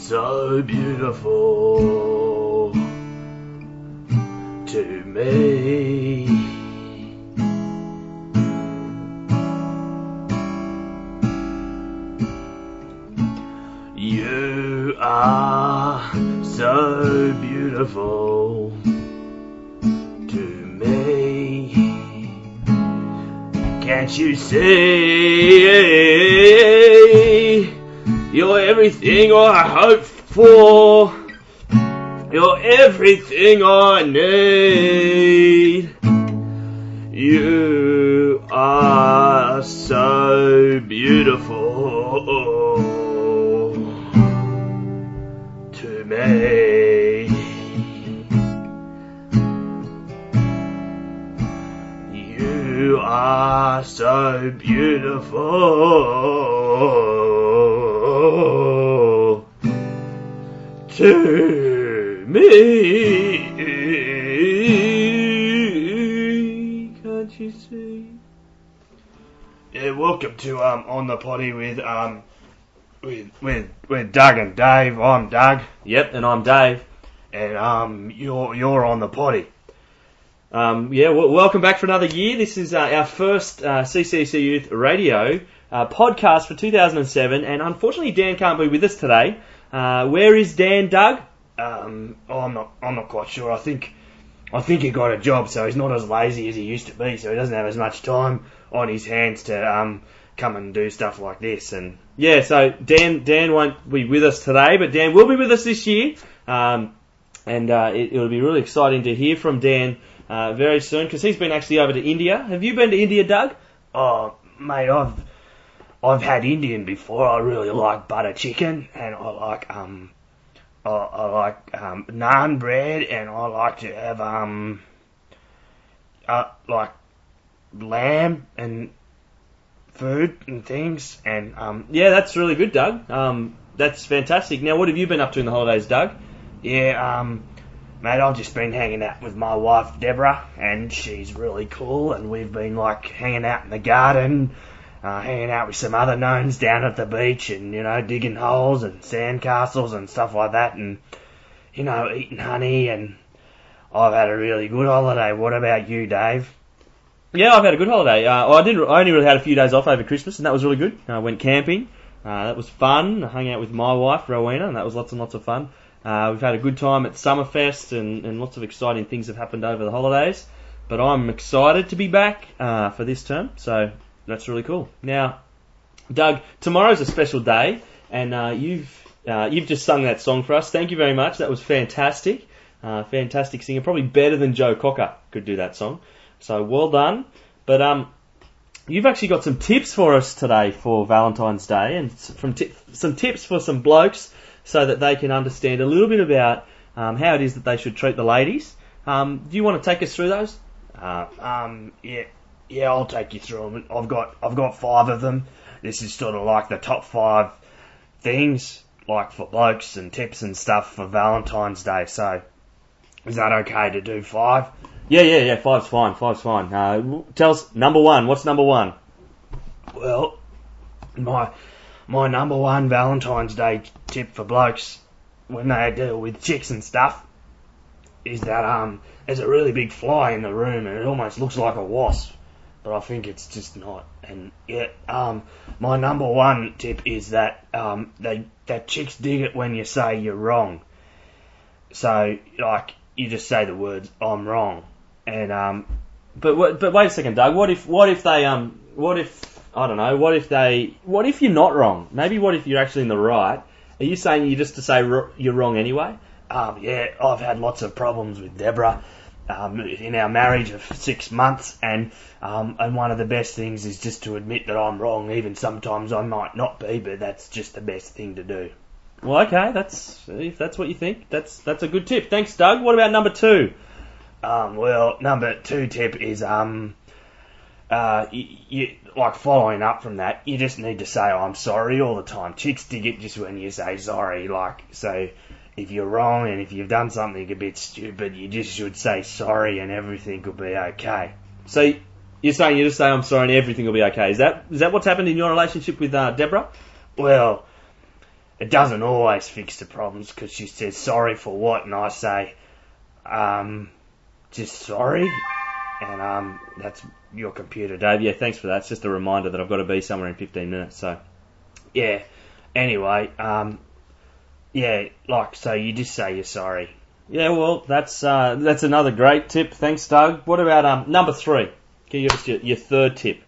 so beautiful to me. You are so beautiful to me. Can't you see? You're everything I hope for. You're everything I need. You are so beautiful to me. You are so beautiful to me. Can't you see? Yeah, welcome to On the Potty with Doug and Dave. I'm Doug. Yep, and I'm Dave. And you're on the potty. Welcome back for another year. This is our first CCC Youth Radio podcast for 2007, and unfortunately Dan can't be with us today. Where is Dan, Doug? I'm not quite sure. I think he got a job, so he's not as lazy as he used to be. So he doesn't have as much time on his hands to come and do stuff like this. And yeah, so Dan won't be with us today, but Dan will be with us this year. It'll be really exciting to hear from Dan very soon, because he's been actually over to India. Have you been to India, Doug? Oh, mate, I've had Indian before. I really like butter chicken, and I like naan bread, and I like to have like lamb and food and things. And yeah, that's really good, Doug. That's fantastic. Now, what have you been up to in the holidays, Doug? Yeah, mate, I've just been hanging out with my wife, Deborah, and she's really cool, and we've been, like, hanging out in the garden, hanging out with some other knowns down at the beach, and, digging holes and sandcastles and stuff like that, and, eating honey, and I've had a really good holiday. What about you, Dave? Yeah, I've had a good holiday. I only really had a few days off over Christmas, and that was really good. I went camping. That was fun. I hung out with my wife, Rowena, and that was lots and lots of fun. We've had a good time at Summerfest, and lots of exciting things have happened over the holidays. But I'm excited to be back for this term, so that's really cool. Now, Doug, tomorrow's a special day, and you've just sung that song for us. Thank you very much. That was fantastic. Fantastic singer, probably better than Joe Cocker could do that song. So well done. But you've actually got some tips for us today for Valentine's Day, and some tips for some blokes, so that they can understand a little bit about how it is that they should treat the ladies. Do you want to take us through those? Yeah, I'll take you through them. I've got 5 of them. This is sort of like the top 5 things, like for blokes and tips and stuff for Valentine's Day. So, is that okay to do 5? Yeah, 5's fine. Tell us, number 1. What's number 1? Well, my number 1 Valentine's Day tip for blokes when they deal with chicks and stuff is that there's a really big fly in the room, and it almost looks like a wasp, but I think it's just not. And yeah, my number 1 tip is that that chicks dig it when you say you're wrong. So like you just say the words "I'm wrong," and But wait a second, Doug. What if you're not wrong? Maybe what if you're actually in the right? Are you saying you just to say you're wrong anyway? Yeah, I've had lots of problems with Deborah in our marriage of 6 months, and one of the best things is just to admit that I'm wrong. Even sometimes I might not be, but that's just the best thing to do. Well, okay, if that's what you think, that's a good tip. Thanks, Doug. What about number 2? Well, number 2 tip is you like following up from that, you just need to say I'm sorry all the time. Chicks dig it just when you say sorry. Like, so if you're wrong and if you've done something a bit stupid, you just should say sorry and everything will be okay. So you're saying you just say I'm sorry and everything will be okay. Is that what's happened in your relationship with Deborah? Well, it doesn't always fix the problems because she says sorry for what, and I say, just sorry, and that's your computer, Dave. Yeah, thanks for that. It's just a reminder that I've got to be somewhere in 15 minutes. So yeah. Anyway, yeah, like so, you just say you're sorry. yeah, well, that's another great tip. Thanks, Doug. What about number 3? Can you give us your third tip?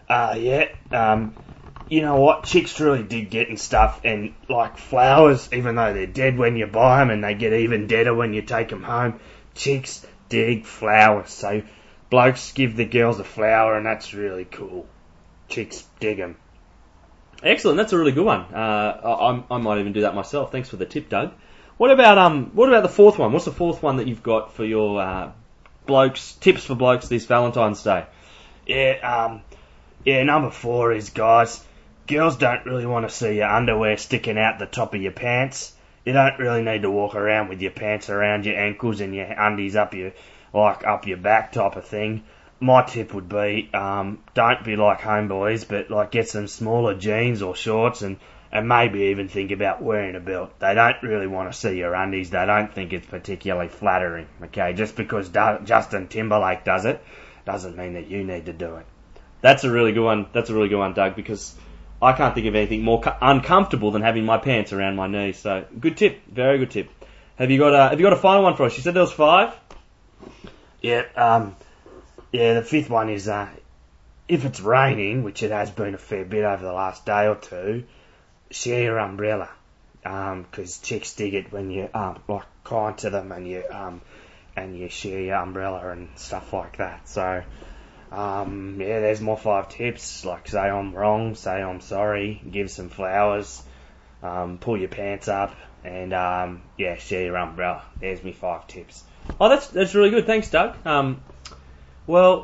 You know what? Chicks really dig getting stuff, and like flowers, even though they're dead when you buy them, and they get even deader when you take them home. Chicks dig flowers, so blokes give the girls a flower, and that's really cool. Chicks dig them. Excellent. That's a really good one. I might even do that myself. Thanks for the tip, Doug. What about the fourth one? What's the fourth one that you've got for your blokes tips for blokes this Valentine's Day? Yeah, number 4 is, guys, girls don't really want to see your underwear sticking out the top of your pants. You don't really need to walk around with your pants around your ankles and your undies up your back type of thing. My tip would be, don't be like homeboys, but like get some smaller jeans or shorts and maybe even think about wearing a belt. They don't really want to see your undies. They don't think it's particularly flattering. Okay, just because Justin Timberlake does it doesn't mean that you need to do it. That's a really good one. That's a really good one, Doug, because I can't think of anything more uncomfortable than having my pants around my knees. So, good tip. Very good tip. Have you got a final one for us? You said there was 5? Yeah, the 5th one is, if it's raining, which it has been a fair bit over the last day or two, share your umbrella. 'Cause chicks dig it when you, like, kind to them and you share your umbrella and stuff like that. So, there's my 5 tips. Like, say I'm wrong, say I'm sorry, give some flowers, pull your pants up, and share your umbrella. There's my 5 tips. Oh, that's really good. Thanks, Doug. What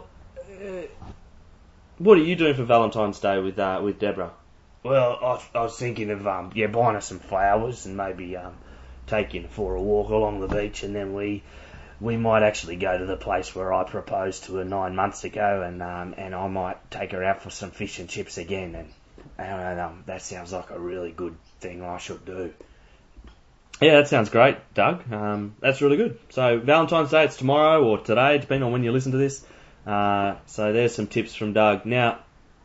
are you doing for Valentine's Day with Deborah? Well, I was thinking of buying her some flowers and maybe taking her for a walk along the beach, and then we might actually go to the place where I proposed to her 9 months ago, and I might take her out for some fish and chips again, and that sounds like a really good thing I should do. Yeah, that sounds great, Doug. That's really good. So Valentine's Day, it's tomorrow or today, depending on when you listen to this. So there's some tips from Doug. Now,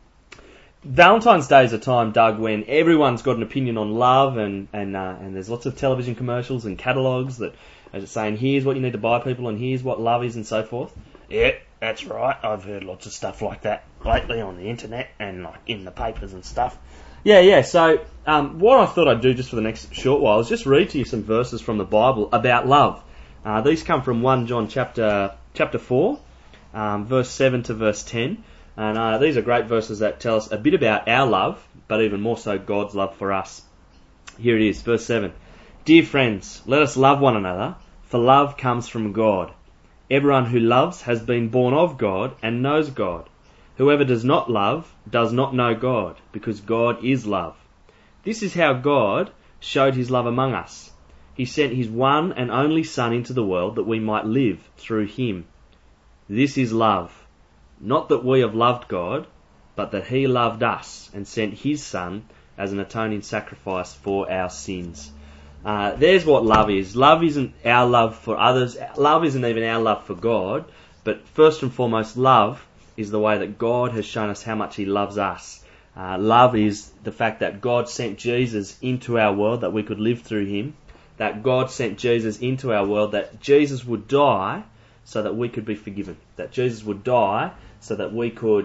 Valentine's Day is a time, Doug, when everyone's got an opinion on love, and there's lots of television commercials and catalogues that are saying here's what you need to buy people and here's what love is and so forth. Yeah, that's right. I've heard lots of stuff like that lately on the internet and like in the papers and stuff. Yeah. So what I thought I'd do just for the next short while is just read to you some verses from the Bible about love. These come from 1 John chapter 4, verse 7 to verse 10. And these are great verses that tell us a bit about our love, but even more so God's love for us. Here it is, verse 7. Dear friends, let us love one another, for love comes from God. Everyone who loves has been born of God and knows God. Whoever does not love does not know God, because God is love. This is how God showed his love among us. He sent his one and only Son into the world that we might live through him. This is love. Not that we have loved God, but that he loved us and sent his Son as an atoning sacrifice for our sins. There's what love is. Love isn't our love for others. Love isn't even our love for God. But first and foremost, love is the way that God has shown us how much he loves us. Love is the fact that God sent Jesus into our world that we could live through him. That God sent Jesus into our world, that Jesus would die so that we could be forgiven. That Jesus would die so that we could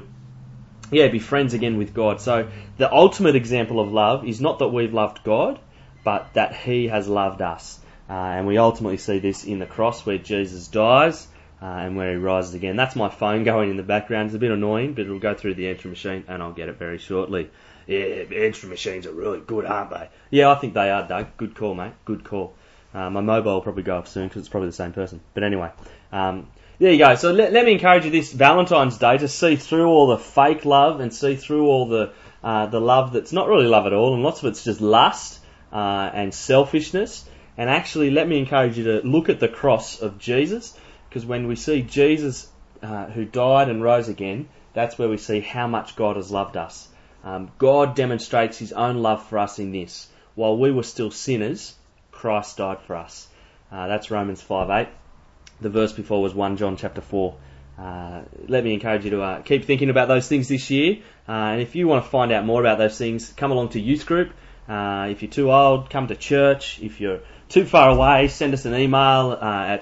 be friends again with God. So the ultimate example of love is not that we've loved God, but that he has loved us. And we ultimately see this in the cross where Jesus dies and where he rises again. That's my phone going in the background. It's a bit annoying, but it'll go through the entry machine and I'll get it very shortly. Yeah, entry machines are really good, aren't they? Yeah, I think they are, Doug. Good call, mate. Good call. My mobile will probably go off soon because it's probably the same person. But anyway, there you go. So let me encourage you this Valentine's Day to see through all the fake love and see through all the love that's not really love at all, and lots of it's just lust and selfishness. And actually, let me encourage you to look at the cross of Jesus, because when we see Jesus who died and rose again, that's where we see how much God has loved us. God demonstrates his own love for us in this. while we were still sinners, Christ died for us. That's Romans 5:8. The verse before was 1 John chapter 4. Let me encourage you to keep thinking about those things this year. And if you want to find out more about those things, come along to youth group. If you're too old, come to church. If you're too far away, send us an email at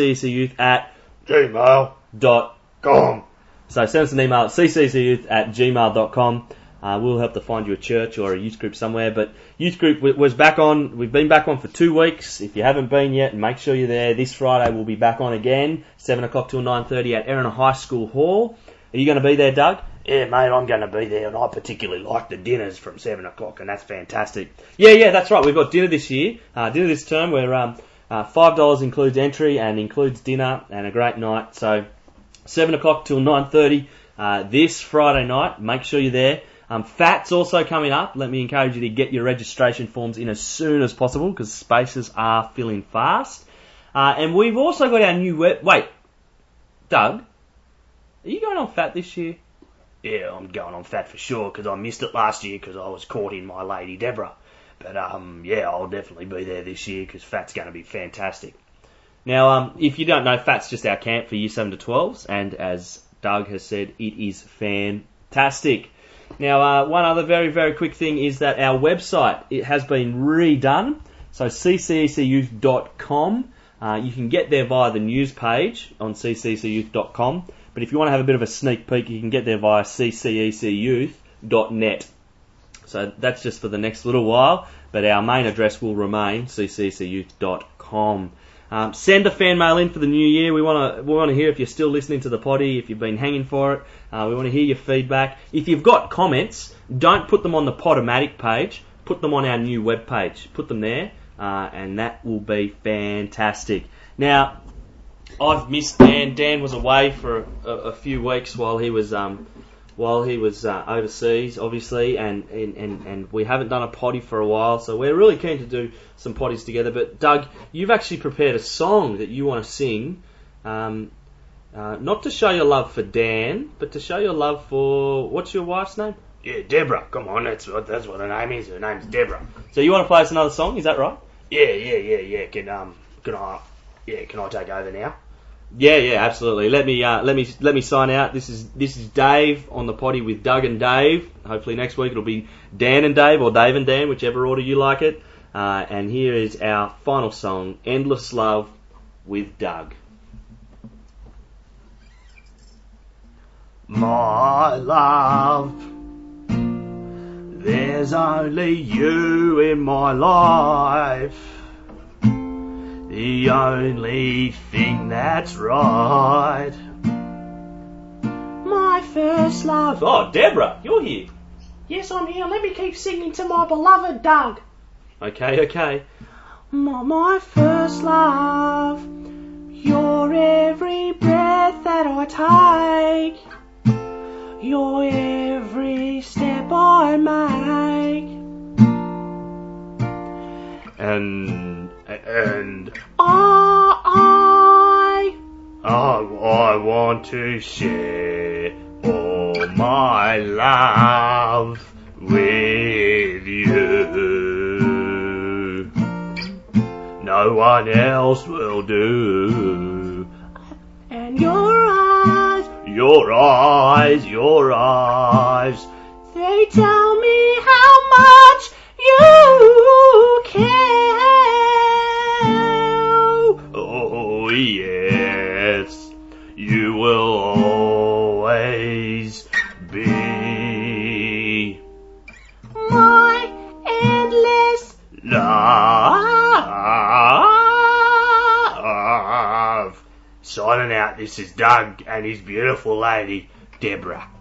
cccsayouth@gmail.com. So send us an email at cccsayouth@gmail.com. We'll help to find you a church or a youth group somewhere. But youth group was back on. We've been back on for 2 weeks. If you haven't been yet, make sure you're there. This Friday we'll be back on again, 7 o'clock till 9:30 at Erina High School Hall. Are you going to be there, Doug? Yeah, mate, I'm going to be there, and I particularly like the dinners from 7 o'clock, and that's fantastic. Yeah, that's right. We've got dinner this year. Dinner this term where $5 includes entry and includes dinner and a great night. So 7 o'clock till 9:30 this Friday night. Make sure you're there. FAT's also coming up. Let me encourage you to get your registration forms in as soon as possible because spaces are filling fast. And we've also got our new Wait, Doug, are you going on FAT this year? Yeah, I'm going on FAT for sure because I missed it last year because I was courting my lady Deborah. But yeah, I'll definitely be there this year because FAT's going to be fantastic. Now, if you don't know, FAT's just our camp for Year 7 to 12s, and as Doug has said, it is fantastic. Now, one other very, very quick thing is that our website, it has been redone. So cccsayouth.com. You can get there via the news page on cccsayouth.com. But if you want to have a bit of a sneak peek, you can get there via ccecyouth.net. So that's just for the next little while, but our main address will remain ccecyouth.com. Send a fan mail in for the new year. We want to hear if you're still listening to the potty, if you've been hanging for it. We want to hear your feedback. If you've got comments, don't put them on the Podomatic page. Put them on our new web page. Put them there, and that will be fantastic. Now, I've missed Dan. Dan was away for a few weeks while he was overseas, obviously, and we haven't done a potty for a while, so we're really keen to do some potties together. But Doug, you've actually prepared a song that you want to sing, not to show your love for Dan, but to show your love for, what's your wife's name? Yeah, Deborah. Come on, that's what her name is. Her name's Deborah. So you want to play us another song? Is that right? Yeah. Can I take over now? Yeah, absolutely. Let me sign out. This is Dave on the potty with Doug and Dave. Hopefully next week it'll be Dan and Dave or Dave and Dan, whichever order you like it. And here is our final song, Endless Love with Doug. My love, there's only you in my life. The only thing that's right. My first love. Oh, Deborah, you're here. Yes, I'm here. Let me keep singing to my beloved Doug. Okay. My first love. You're every breath that I take. You're every step I make. And I want to share all my love with you. No one else will do. And your eyes, they tell me how much you care. Oh yes, you will always be my endless love. Signing out, this is Doug and his beautiful lady, Deborah.